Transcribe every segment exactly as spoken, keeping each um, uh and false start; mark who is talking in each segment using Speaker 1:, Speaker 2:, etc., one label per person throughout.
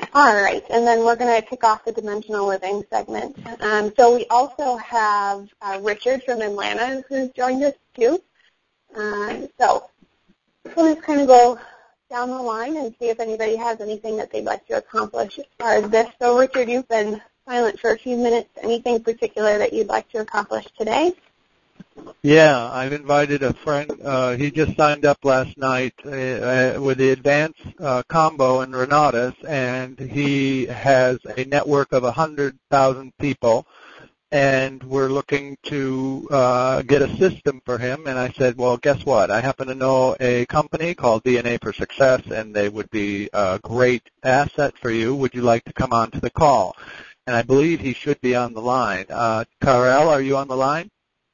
Speaker 1: All right, and then we're going to kick off the Dimensional Living segment. Um, so we also have uh, Richard from Atlanta who's joined us too. Uh, so we'll just kind of go down the line and see if anybody has anything that they'd like to accomplish as far as this. So Richard, you've been silent for a few minutes. Anything particular that you'd like to accomplish today?
Speaker 2: Yeah, I've invited a friend. Uh, he just signed up last night uh, uh, with the advanced uh, combo in Renatus, and he has a network of one hundred thousand people, and we're looking to uh, get a system for him. And I said, well, guess what? I happen to know a company called D N A for Success, and they would be a great asset for you. Would you like to come on to the call? And I believe he should be on the line. Uh, Karel, are you on the line?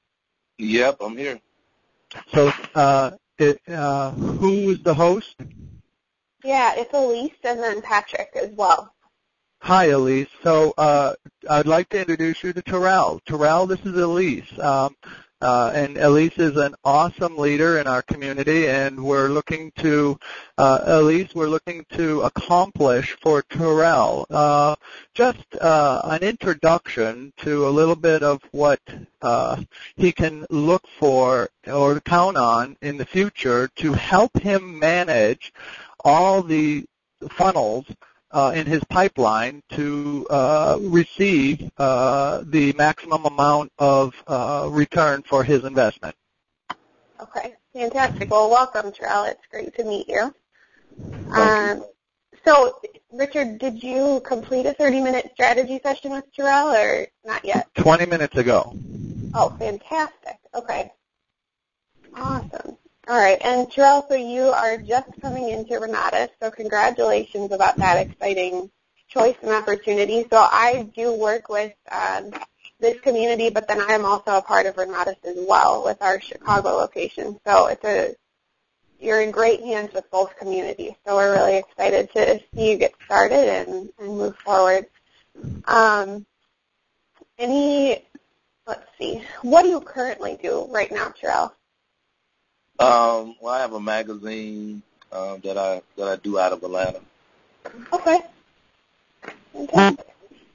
Speaker 3: Yep, I'm here.
Speaker 2: So uh, it, uh, who is the host?
Speaker 1: Yeah, it's Elise and then Patrick as well.
Speaker 2: Hi, Elise. So uh, I'd like to introduce you to Terrell. Terrell, this is Elise. Um, uh, and Elise is an awesome leader in our community, and we're looking to, uh, Elise, we're looking to accomplish for Terrell uh, just uh, an introduction to a little bit of what uh, he can look for or count on in the future to help him manage all the funnels Uh, in his pipeline to uh, receive uh, the maximum amount of uh, return for his investment.
Speaker 1: Okay, fantastic. Well, welcome, Terrell. It's great to meet you.
Speaker 2: Thank
Speaker 1: Um,
Speaker 2: you.
Speaker 1: so, Richard, did you complete a thirty-minute strategy session with Terrell or not yet?
Speaker 2: twenty minutes ago.
Speaker 1: Oh, fantastic. Okay. Awesome. All right, and Terrell, so you are just coming into Renatus, so congratulations about that exciting choice and opportunity. So I do work with um, this community, but then I am also a part of Renatus as well with our Chicago location. So it's a you're in great hands with both communities. So we're really excited to see you get started and, and move forward. Um, any, let's see, what do you currently do right now, Terrell?
Speaker 3: Um, well, I have a magazine um, that I that I do out of Atlanta.
Speaker 1: Okay. Fantastic.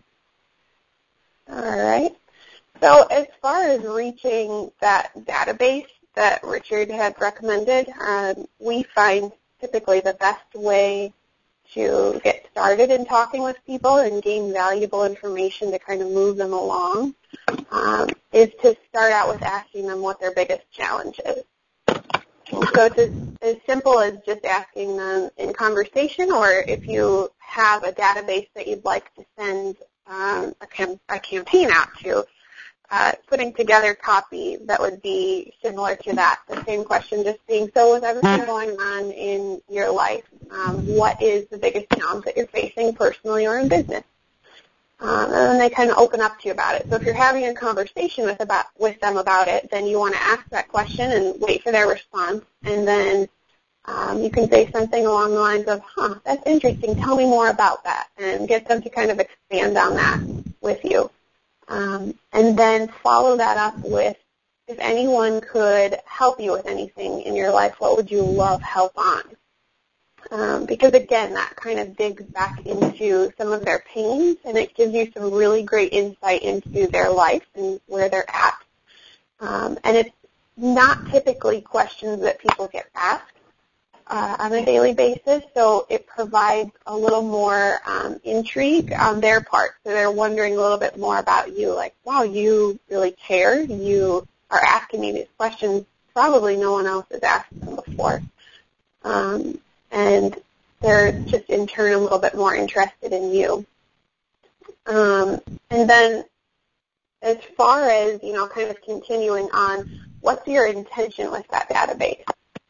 Speaker 1: All right. So as far as reaching that database that Richard had recommended, um, we find typically the best way to get started in talking with people and gain valuable information to kind of move them along um, is to start out with asking them what their biggest challenge is. So it's as, as simple as just asking them in conversation, or if you have a database that you'd like to send um, a, cam- a campaign out to, uh, putting together copy that would be similar to that. The same question, just being, so with everything going on in your life, um, what is the biggest challenge that you're facing personally or in business? Um, and then they kind of open up to you about it. So if you're having a conversation with about with them about it, then you want to ask that question and wait for their response. And then um, you can say something along the lines of, huh, that's interesting. Tell me more about that. And get them to kind of expand on that with you. Um, and then follow that up with, if anyone could help you with anything in your life, what would you love help on? Um, because, again, that kind of digs back into some of their pains, and it gives you some really great insight into their life and where they're at. Um, and it's not typically questions that people get asked uh, on a daily basis, so it provides a little more um, intrigue on their part. So they're wondering a little bit more about you, like, wow, you really care. You are asking me these questions probably no one else has asked them before. Um, and they're just in turn a little bit more interested in you. Um, and then as far as, you know, kind of continuing on, what's your intention with that database?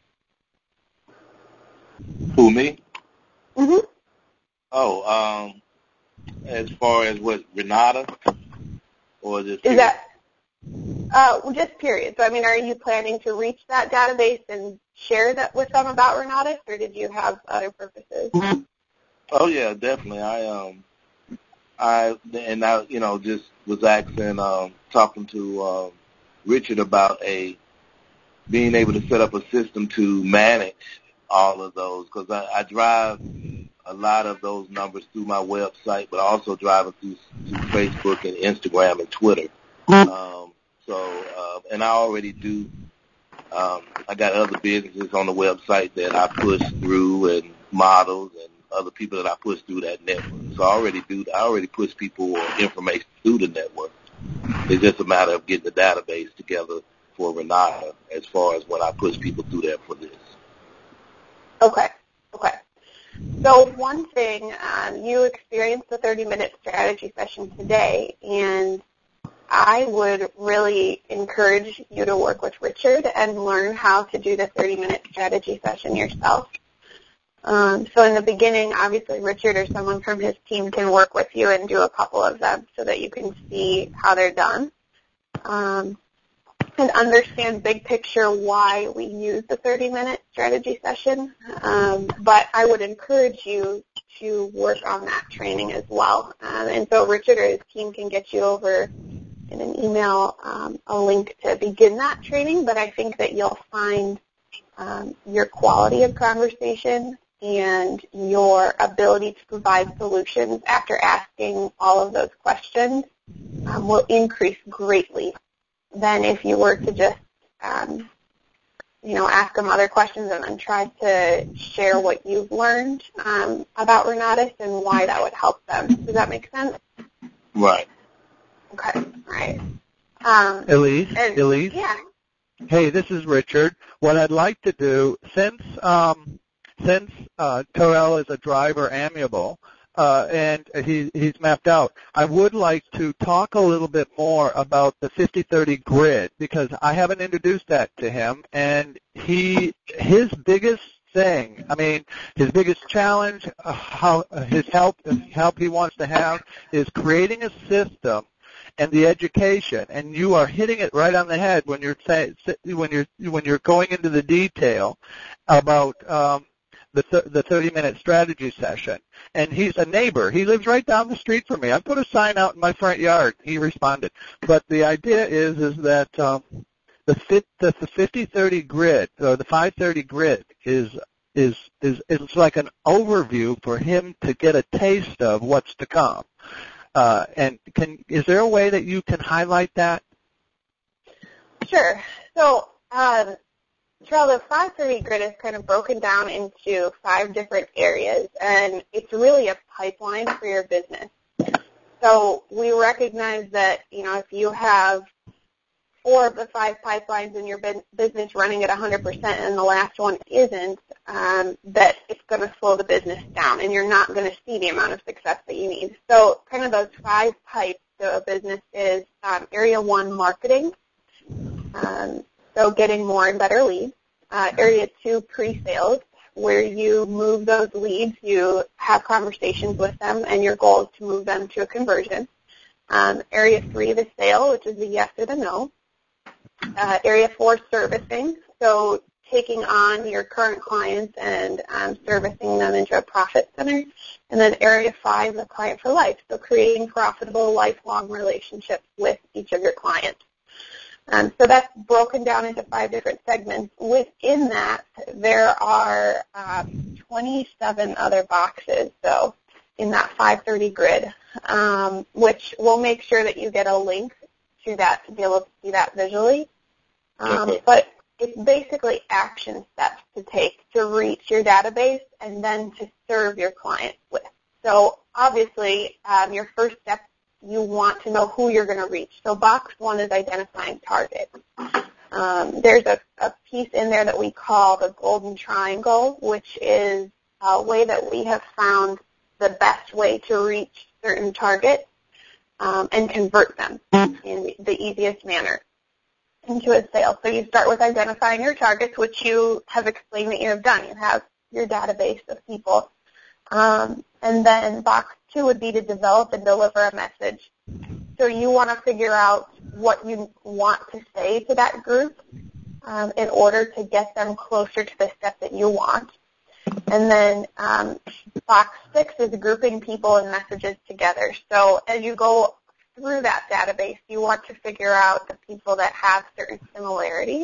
Speaker 3: Who, me?
Speaker 1: Mm-hmm.
Speaker 3: Oh, um, as far as what, Renata? Or just
Speaker 1: Is that, uh, well, just period. So, I mean, are you planning to reach that database and share that with them about Renatus, or did you have other purposes?
Speaker 3: Oh yeah, definitely. I um, I and I, you know, just was asking, um, talking to uh, Richard about a being able to set up a system to manage all of those, because I, I drive a lot of those numbers through my website, but also driving through, through Facebook and Instagram and Twitter. Um, so, uh, and I already do, um, I got other businesses on the website that I push through and models and other people that I push through that network. So I already do, I already push people or information through the network. It's just a matter of getting the database together for Renata as far as when I push people through there for this.
Speaker 1: Okay, okay. So one thing, um, you experienced the thirty-minute strategy session today, and I would really encourage you to work with Richard and learn how to do the thirty-minute strategy session yourself. Um, so in the beginning, obviously, Richard or someone from his team can work with you and do a couple of them so that you can see how they're done. Um, and understand big picture why we use the thirty-minute strategy session. Um, but I would encourage you to work on that training as well. Um, and so Richard or his team can get you over in an email um, a link to begin that training. But I think that you'll find um, your quality of conversation and your ability to provide solutions after asking all of those questions um, will increase greatly than if you were to just, um, you know, ask them other questions and then try to share what you've learned um, about Renatus and why that would help them. Does that make sense?
Speaker 3: Right.
Speaker 1: Okay. All right. Um,
Speaker 2: Elise,
Speaker 1: and,
Speaker 2: Elise.
Speaker 1: Yeah.
Speaker 2: Hey, this is Richard. What I'd like to do, since um, since uh, Terrell is a driver amiable, Uh, and he, he's mapped out. I would like to talk a little bit more about the fifty thirty grid because I haven't introduced that to him. And he, his biggest thing, I mean, his biggest challenge, uh, how his help, help he wants to have is creating a system and the education. And you are hitting it right on the head when you're say, when you're when you're going into the detail about. Um, the th- the thirty-minute strategy session. And he's a neighbor. He lives right down the street from me. I put a sign out in my front yard. He responded. But the idea is is that um, the, fit, the the fifty thirty grid, or the five thirty grid, is is is is like an overview for him to get a taste of what's to come. Uh, and can is there a way that you can highlight that?
Speaker 1: Sure. So, um, Terrell, the five thirty grid is kind of broken down into five different areas, and it's really a pipeline for your business. So we recognize that, you know, if you have four of the five pipelines in your business running at one hundred percent and the last one isn't, um, that it's going to slow the business down, and you're not going to see the amount of success that you need. So kind of those five pipes to a business is um, area one, marketing. Um, So getting more and better leads. Uh, area two, pre-sales, where you move those leads, you have conversations with them, and your goal is to move them to a conversion. Um, area three, the sale, which is the yes or the no. Uh, area four, servicing, so taking on your current clients and um, servicing them into a profit center. And then area five, the client for life, so creating profitable, lifelong relationships with each of your clients. Um, so that's broken down into five different segments. Within that, there are um, twenty-seven other boxes, so in that five thirty grid, um, which we'll make sure that you get a link to that to be able to see that visually. Um,
Speaker 3: okay.
Speaker 1: But it's basically action steps to take to reach your database and then to serve your clients with. So obviously, um, your first step, you want to know who you're going to reach. So box one is identifying targets. Um, there's a, a piece in there that we call the golden triangle, which is a way that we have found the best way to reach certain targets um, and convert them in the easiest manner into a sale. So you start with identifying your targets, which you have explained that you have done. You have your database of people. Um, and then box two would be to develop and deliver a message. So you want to figure out what you want to say to that group um, in order to get them closer to the step that you want. And then um, box six is grouping people and messages together. So as you go through that database, you want to figure out the people that have certain similarities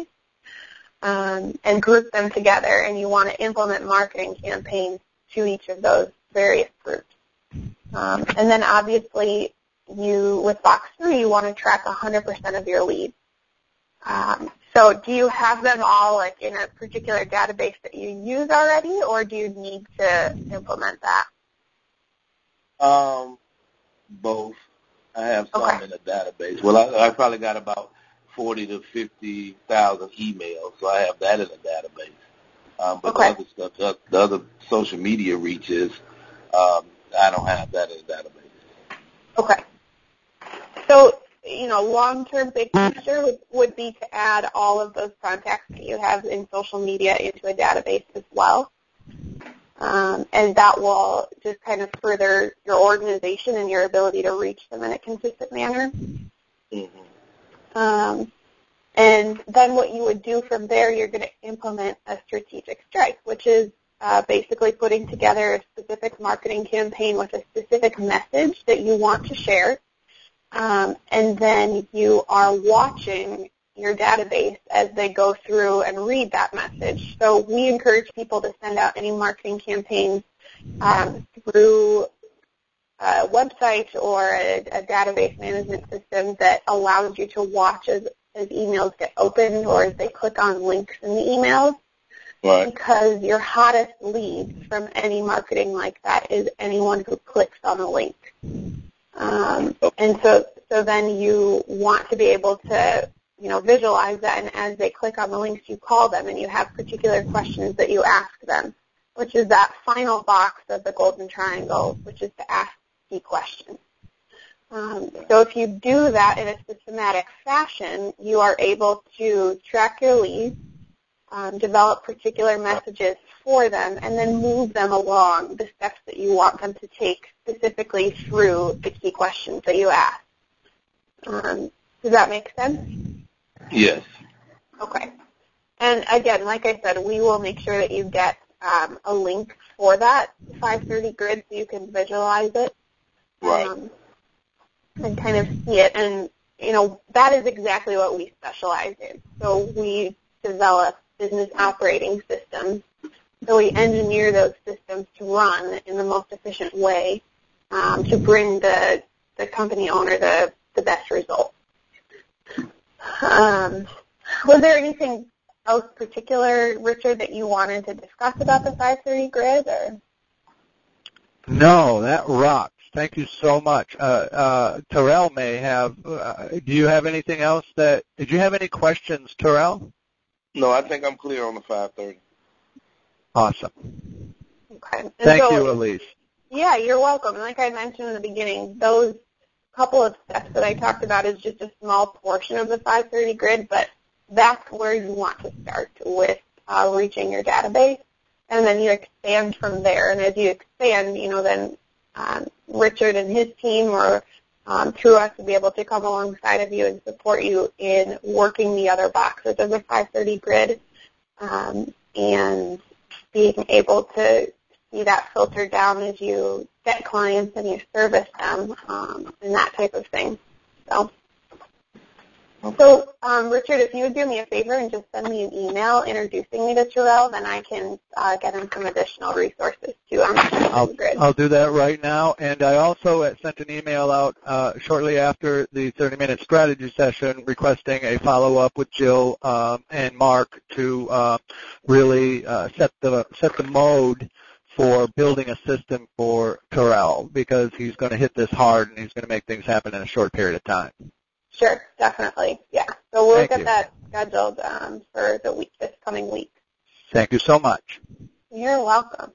Speaker 1: um, and group them together. And you want to implement marketing campaigns to each of those various groups. Um, and then obviously you, with box three, you want to track one hundred percent of your leads. Um, so do you have them all like in a particular database that you use already, or do you need to implement that?
Speaker 3: Um, both. I have some
Speaker 1: okay.
Speaker 3: in a database. Well, I, I probably got about forty to fifty thousand emails, so I have that in a database. Um, but
Speaker 1: okay.
Speaker 3: the other stuff, the, the other social media reaches, um, I don't have that in a database.
Speaker 1: Okay. So, you know, long-term big picture would, would be to add all of those contacts that you have in social media into a database as well. Um, and that will just kind of further your organization and your ability to reach them in a consistent manner.
Speaker 3: Mm-hmm.
Speaker 1: Um, and then what you would do from there, you're going to implement a strategic strike, which is uh, basically putting together a specific marketing campaign with a specific message that you want to share. Um, and then you are watching your database as they go through and read that message. So we encourage people to send out any marketing campaigns um, through a website or a, a database management system that allows you to watch as, as emails get opened or as they click on links in the emails.
Speaker 3: Right.
Speaker 1: Because your hottest leads from any marketing like that is anyone who clicks on a link. Um, and so, so then you want to be able to, you know, visualize that, and as they click on the links, you call them, and you have particular questions that you ask them, which is that final box of the golden triangle, which is to ask key questions. Um, so if you do that in a systematic fashion, you are able to track your leads, um, develop particular messages for them, and then move them along the steps that you want them to take specifically through the key questions that you ask. Um, does that make sense?
Speaker 3: Yes.
Speaker 1: Okay. And again, like I said, we will make sure that you get um, a link for that five thirty grid so you can visualize it.
Speaker 3: Right.
Speaker 1: Um, and kind of see it. And, you know, that is exactly what we specialize in. So we develop business operating systems. So we engineer those systems to run in the most efficient way um, to bring the, the company owner the, the best results. Um, was there anything else particular, Richard, that you wanted to discuss about the five thirty grid? Or?
Speaker 2: No, that rocks. Thank you so much. Uh, uh, Terrell may have, uh, do you have anything else that, did you have any questions, Terrell?
Speaker 3: No, I think I'm clear on the five thirty.
Speaker 2: Awesome.
Speaker 1: Okay. And
Speaker 2: Thank
Speaker 1: so,
Speaker 2: you, Elise.
Speaker 1: Yeah, you're welcome. Like I mentioned in the beginning, those couple of steps that I talked about is just a small portion of the five thirty grid, but that's where you want to start with uh, reaching your database, and then you expand from there. And as you expand, you know, then um, Richard and his team or um, through us will be able to come alongside of you and support you in working the other boxes of the five thirty grid um, and being able to see that filter down as you get clients and you service them um, and that type of thing. So, so um, Richard, if you would do me a favor and just send me an email introducing me to Terrell, then I can uh, get him some additional resources too on the
Speaker 2: I'll,
Speaker 1: grid.
Speaker 2: I'll do that right now. And I also uh, sent an email out uh, shortly after the thirty-minute strategy session requesting a follow-up with Jill um, and Mark to uh, really uh, set the set the mode for building a system for Terrell, because he's going to hit this hard and he's going to make things happen in a short period of time.
Speaker 1: Sure, definitely, yeah. So we'll
Speaker 2: Thank
Speaker 1: get
Speaker 2: you.
Speaker 1: that scheduled um, for the week, this coming week.
Speaker 2: Thank you so much.
Speaker 1: You're welcome.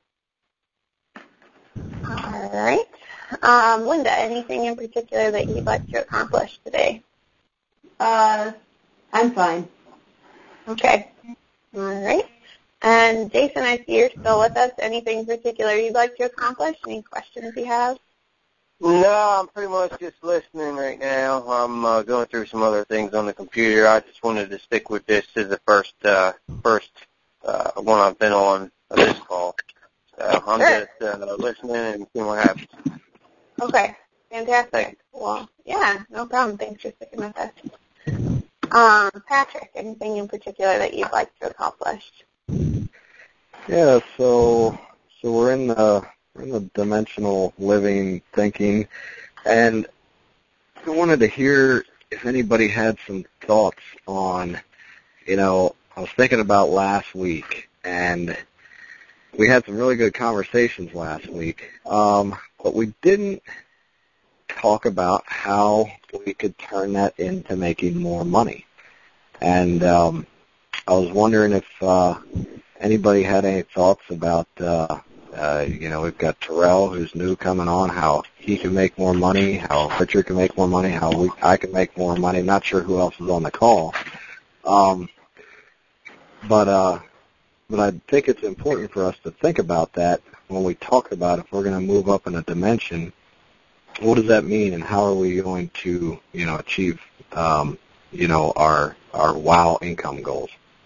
Speaker 1: All right. Um, Linda, anything in particular that you'd like to accomplish today?
Speaker 4: Uh, I'm fine.
Speaker 1: Okay. All right. And Jason, I see you're still with us. Anything particular you'd like to accomplish? Any questions you have?
Speaker 5: No, I'm pretty much just listening right now. I'm uh, going through some other things on the computer. I just wanted to stick with this as the first uh, first uh, one I've been on of this call. So I'm
Speaker 1: Sure.
Speaker 5: just uh, listening and seeing what happens.
Speaker 1: Okay. Fantastic. Well, yeah, no problem. Thanks for sticking with us. Um, Patrick, anything in particular that you'd like to accomplish?
Speaker 6: Yeah, so so we're in the we're in the dimensional living thinking, and I wanted to hear if anybody had some thoughts on, you know, I was thinking about last week, and we had some really good conversations last week, um, but we didn't talk about how we could turn that into making more money. And um, I was wondering if uh, anybody had any thoughts about, uh, uh, you know, we've got Terrell, who's new, coming on, how he can make more money, how Richard can make more money, how we, I can make more money. Not sure who else is on the call. Um, but uh, but I think it's important for us to think about that when we talk about if we're going to move up in a dimension. What does that mean, and how are we going to, you know, achieve, um, you know, our our WOW income goals?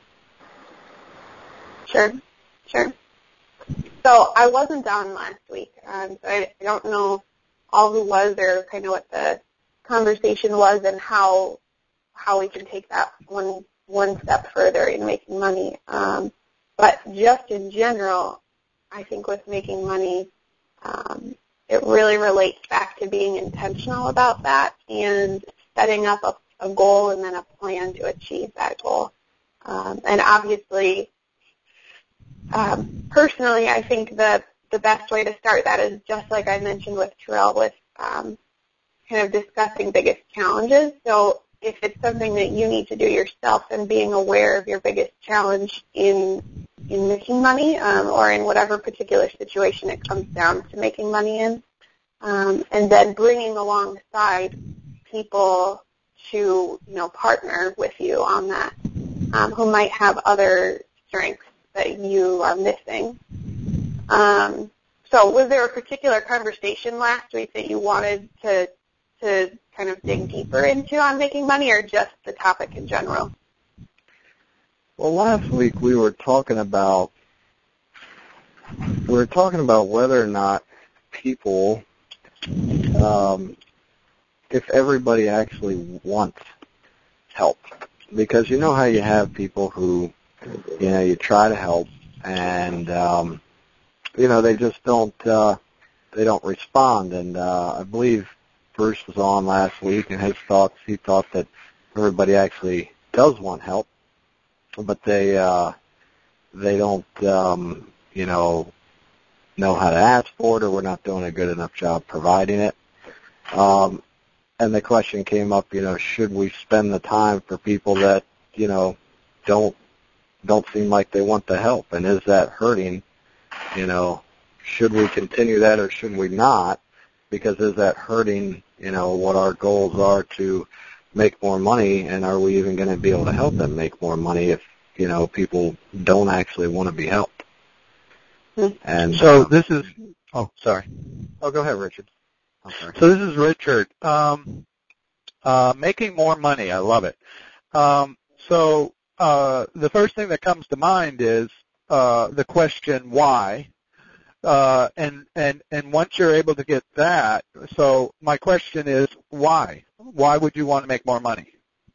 Speaker 1: Sure, sure. So I wasn't on last week, um, so I, I don't know all who was or kind of what the conversation was and how how we can take that one one step further in making money. Um, but just in general, I think with making money, um, it really relates back to being intentional about that and setting up a, a goal and then a plan to achieve that goal. Um, and obviously, um, personally, I think the the best way to start that is just like I mentioned with Terrell, with um, kind of discussing biggest challenges. So if it's something that you need to do yourself, and being aware of your biggest challenge in in making money, um, or in whatever particular situation it comes down to making money in, um, and then bringing alongside people to, you know, partner with you on that, um, who might have other strengths that you are missing. Um, so was there a particular conversation last week that you wanted to to kind of dig deeper into on making money, or just the topic in general?
Speaker 6: Well, last week we were talking about we were talking about whether or not people, um, if everybody actually wants help, because you know how you have people who, you know, you try to help and um, you know they just don't uh, they don't respond, and uh, I believe Bruce was on last week, and his thoughts he thought that everybody actually does want help, but they uh, they don't, um, you know, know how to ask for it, or we're not doing a good enough job providing it. Um, and the question came up, you know, should we spend the time for people that, you know, don't don't seem like they want the help, and is that hurting? You know, should we continue that or should we not? Because is that hurting, you know, what our goals are to make more money, and are we even going to be able to help them make more money if, you know, people don't actually want to be helped?
Speaker 2: Mm-hmm.
Speaker 6: And
Speaker 2: so
Speaker 6: um,
Speaker 2: this is, oh, sorry.
Speaker 6: Oh, go ahead, Richard. I'm sorry.
Speaker 2: So this is Richard. Um, uh, making more money, I love it. Um, so uh, the first thing that comes to mind is uh, the question why. Uh, and, and, and once you're able to get that, so my question is why? Why would you want to make more money?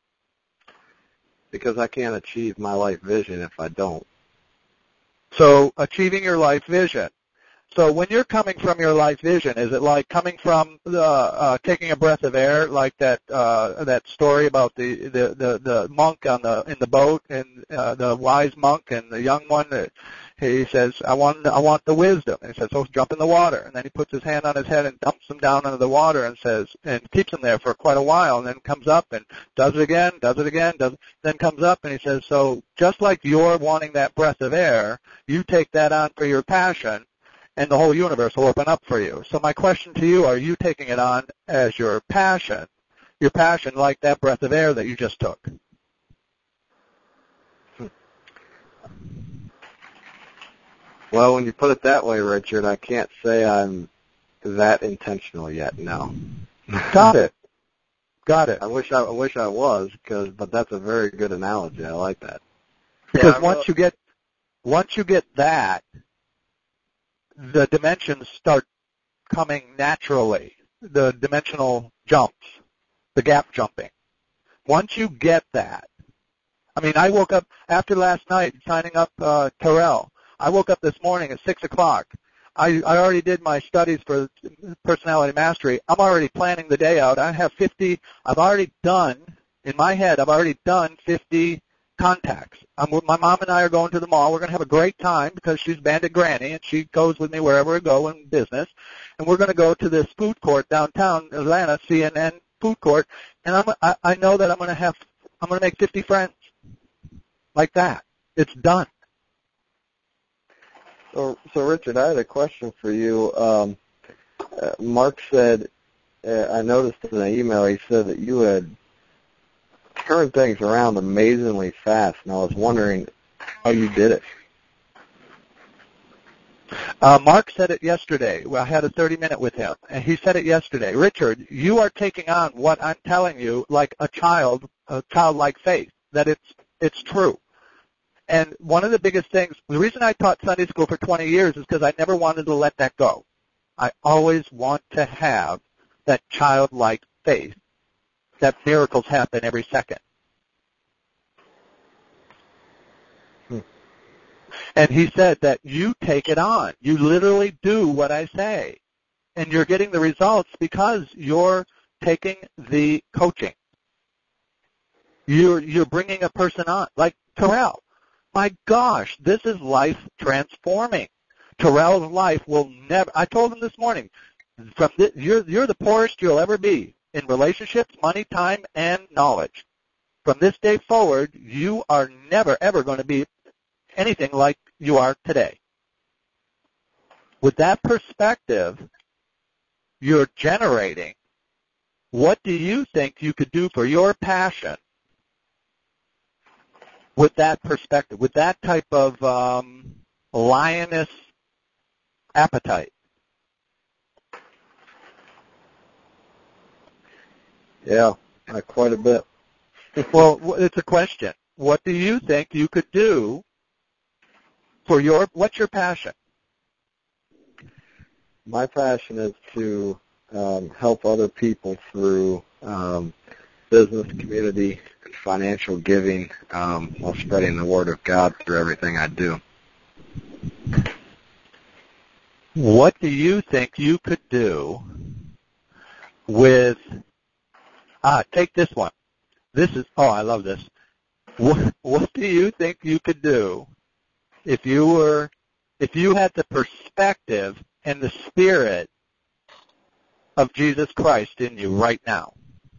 Speaker 6: Because I can't achieve my life vision if I don't.
Speaker 2: So achieving your life vision. So when you're coming from your life vision, is it like coming from the, uh, taking a breath of air, like that uh, that story about the, the, the, the monk on the in the boat, and uh, the wise monk and the young one? That he says, "I want I want the wisdom." And he says, "So jump in the water." And then he puts his hand on his head and dumps him down into the water, and says, and keeps him there for quite a while, and then comes up and does it again, does it again, does then comes up, and he says, "So just like you're wanting that breath of air, you take that on for your passion, and the whole universe will open up for you." So my question to you, are you taking it on as your passion, your passion like that breath of air that you just took?
Speaker 6: Well, when you put it that way, Richard, I can't say I'm that intentional yet, no.
Speaker 2: Got it. Got it.
Speaker 6: I wish I, I wish I was, because, but that's a very good analogy. I like that.
Speaker 2: Because
Speaker 6: yeah,
Speaker 2: once you get, once you get that, the dimensions start coming naturally, the dimensional jumps, the gap jumping. Once you get that, I mean, I woke up after last night signing up uh, Terrell. I woke up this morning at six o'clock. I, I already did my studies for personality mastery. I'm already planning the day out. I have fifty. I've already done in my head. I've already done fifty contacts. I'm, my mom and I are going to the mall. We're going to have a great time because she's Bandit Granny, and she goes with me wherever I go in business. And we're going to go to this food court downtown Atlanta, C N N food court, and I'm, I, I know that I'm going to have, I'm going to make fifty friends like that. It's done.
Speaker 6: So, so Richard, I had a question for you. Um, uh, Mark said, uh, I noticed in the email he said that you had turned things around amazingly fast, and I was wondering how you did it.
Speaker 2: Uh, Mark said it yesterday. Well, I had a thirty minute with him, and he said it yesterday. Richard, you are taking on what I'm telling you like a child, a childlike faith, that it's it's true. And one of the biggest things, the reason I taught Sunday school for twenty years is because I never wanted to let that go. I always want to have that childlike faith that miracles happen every second. Hmm. And he said that you take it on. You literally do what I say. And you're getting the results because you're taking the coaching. You're, you're bringing a person on, like Terrell. My gosh, this is life transforming. Terrell's life will never, I told him this morning, from this, you're, you're the poorest you'll ever be in relationships, money, time, and knowledge. From this day forward, you are never, ever going to be anything like you are today. With that perspective, you're generating, what do you think you could do for your passion with that perspective, with that type of um, lioness appetite?
Speaker 6: Yeah, uh, quite a bit.
Speaker 2: Well, it's a question. What do you think you could do for your, what's your passion?
Speaker 6: My passion is to um, help other people through um, business, community, and financial giving um, while spreading the word of God through everything I do.
Speaker 2: What do you think you could do with, ah, take this one. This is, oh, I love this. What, what do you think you could do if you were, if you had the perspective and the spirit of Jesus Christ in you right now?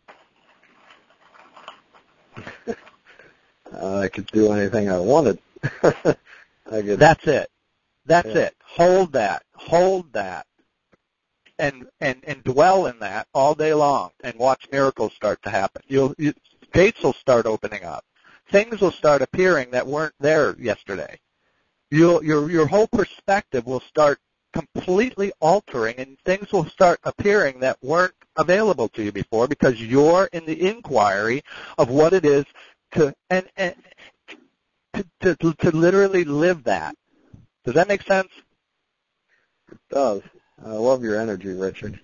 Speaker 6: uh, I could do anything I wanted. I could,
Speaker 2: That's it. That's
Speaker 6: yeah.
Speaker 2: it. Hold that. Hold that. And, and and dwell in that all day long and watch miracles start to happen. You'll, you, gates will start opening up. Things will start appearing that weren't there yesterday. You'll, your your whole perspective will start completely altering, and things will start appearing that weren't available to you before because you're in the inquiry of what it is to and, and to, to to literally live that. Does that make sense?
Speaker 6: It does. I love your energy, Richard.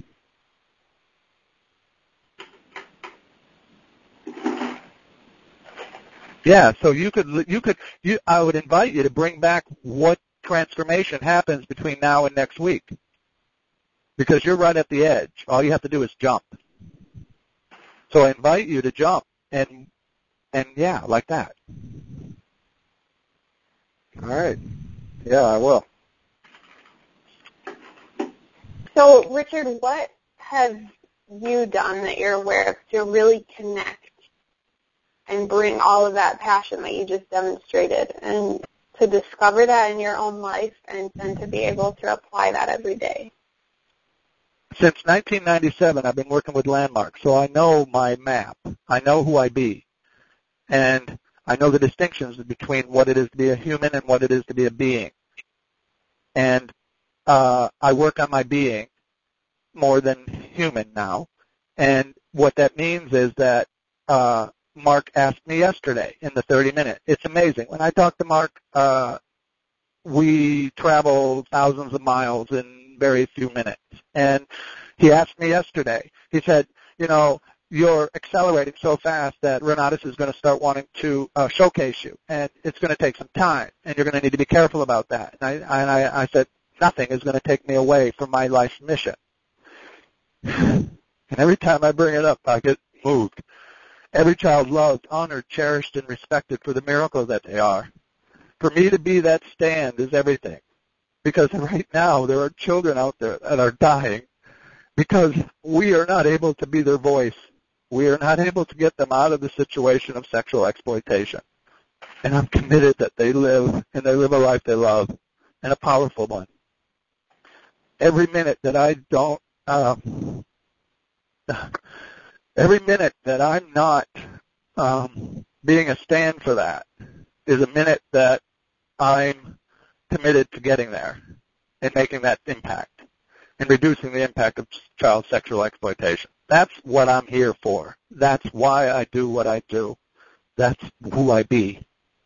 Speaker 2: Yeah, so you could, you could, you, I would invite you to bring back what transformation happens between now and next week, because you're right at the edge. All you have to do is jump. So I invite you to jump, and and yeah, like that.
Speaker 6: All right. Yeah, I will.
Speaker 1: So, Richard, what have you done that you're aware of to really connect and bring all of that passion that you just demonstrated and to discover that in your own life and then to be able to apply that every day?
Speaker 2: Since nineteen ninety-seven, I've been working with Landmark, so I know my map. I know who I be. And I know the distinctions between what it is to be a human and what it is to be a being. And uh, I work on my being more than human now. And what that means is that uh, Mark asked me yesterday in the thirty minute. It's amazing. When I talk to Mark, uh, we travel thousands of miles in very few minutes. And he asked me yesterday, he said, you know, you're accelerating so fast that Renatus is going to start wanting to uh, showcase you, and it's going to take some time, and you're going to need to be careful about that. And I, and I, I said, nothing is going to take me away from my life's mission. And every time I bring it up, I get moved. Every child loved, honored, cherished, and respected for the miracle that they are. For me to be that stand is everything. Because right now there are children out there that are dying because we are not able to be their voice. We are not able to get them out of the situation of sexual exploitation. And I'm committed that they live, and they live a life they love, and a powerful one. Every minute that I don't, um, every minute that I'm not um, being a stand for that is a minute that I'm committed to getting there and making that impact and reducing the impact of child sexual exploitation. That's what I'm here for. That's why I do what I do. That's who I be.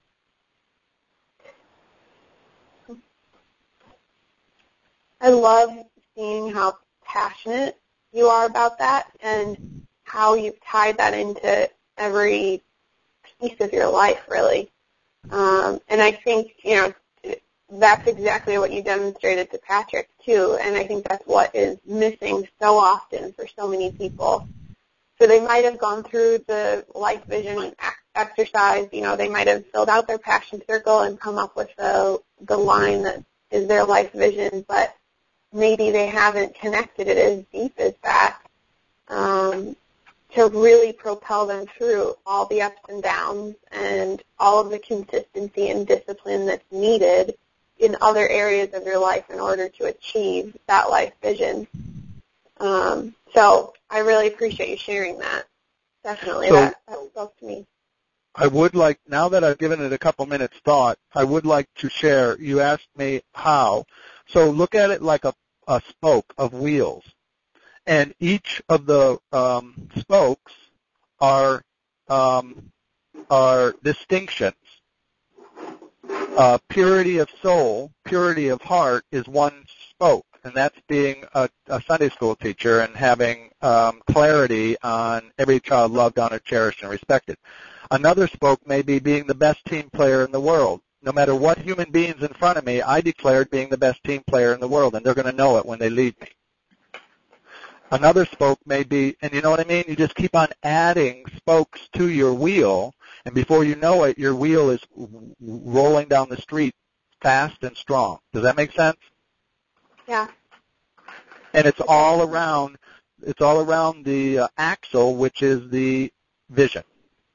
Speaker 1: I love seeing how passionate you are about that and how you've tied that into every piece of your life, really. Um, and I think, you know, that's exactly what you demonstrated to Patrick, too, and I think that's what is missing so often for so many people. So they might have gone through the life vision exercise, you know, they might have filled out their passion circle and come up with the, the line that is their life vision, but maybe they haven't connected it as deep as that um, to really propel them through all the ups and downs and all of the consistency and discipline that's needed in other areas of your life in order to achieve that life vision. Um, so I really appreciate you sharing that. Definitely, so that, that spoke to me.
Speaker 2: I would like, now that I've given it a couple minutes thought, I would like to share, you asked me how. So look at it like a, a spoke of wheels. And each of the um, spokes are um, are distinctions. Uh, purity of soul, purity of heart is one spoke, and that's being a, a Sunday school teacher and having um, clarity on every child loved, honored, cherished, and respected. Another spoke may be being the best team player in the world. No matter what human being's in front of me, I declared being the best team player in the world, and they're going to know it when they lead me. Another spoke may be, and you know what I mean? You just keep on adding spokes to your wheel, and before you know it, your wheel is rolling down the street fast and strong. Does that make sense?
Speaker 1: Yeah.
Speaker 2: And it's all around, it's all around the uh, axle, which is the vision.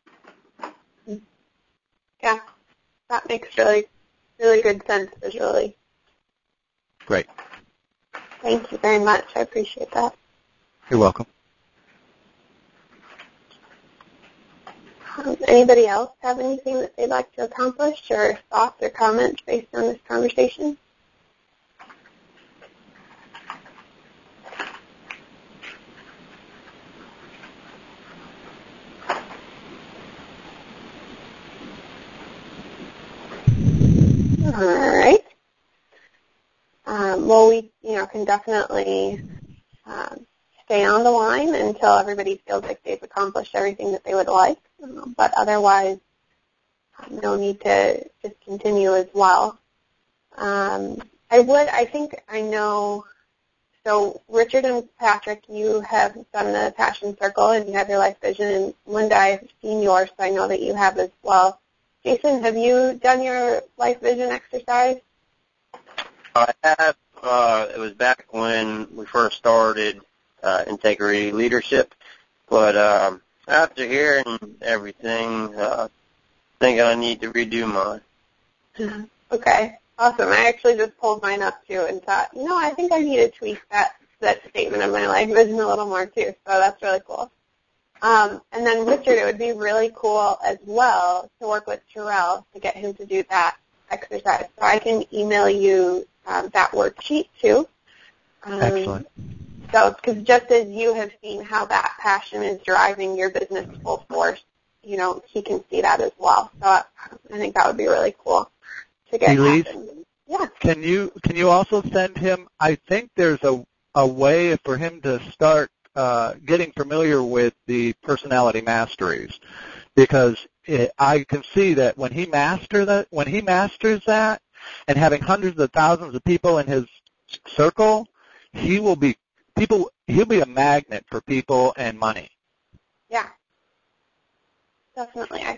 Speaker 1: Yeah. That makes really, really good sense visually.
Speaker 2: Great.
Speaker 1: Thank you very much. I appreciate that.
Speaker 2: You're welcome.
Speaker 1: Um, anybody else have anything that they'd like to accomplish or thoughts or comments based on this conversation? All right. Um, well, we, you know, can definitely um, stay on the line until everybody feels like they've accomplished everything that they would like. Um, but otherwise, um, no need to just continue as well. Um, I would, I think I know, so Richard and Patrick, you have done the Passion Circle and you have your life vision, and Linda, I've seen yours, so I know that you have as well. Jason, have you done your life vision exercise?
Speaker 5: I have. Uh, it was back when we first started uh, Integrity Leadership. But um, after hearing everything, uh, I think I need to redo mine.
Speaker 1: Okay, awesome. I actually just pulled mine up, too, and thought, you know, I think I need to tweak that, that statement of my life vision a little more, too. So that's really cool. Um, and then, Richard, it would be really cool as well to work with Terrell to get him to do that exercise. So I can email you um, that worksheet, too. Um,
Speaker 2: Excellent.
Speaker 1: So, because just as you have seen how that passion is driving your business full force, you know, he can see that as well. So I, I think that would be really cool to get
Speaker 2: Elise,
Speaker 1: happen. Yeah.
Speaker 2: Can you, can you also send him, I think there's a, a way for him to start Uh, getting familiar with the personality masteries, because it, I can see that when he master that, when he masters that, and having hundreds of thousands of people in his circle, he will be people. He'll be a magnet for people and money.
Speaker 1: Yeah, definitely. I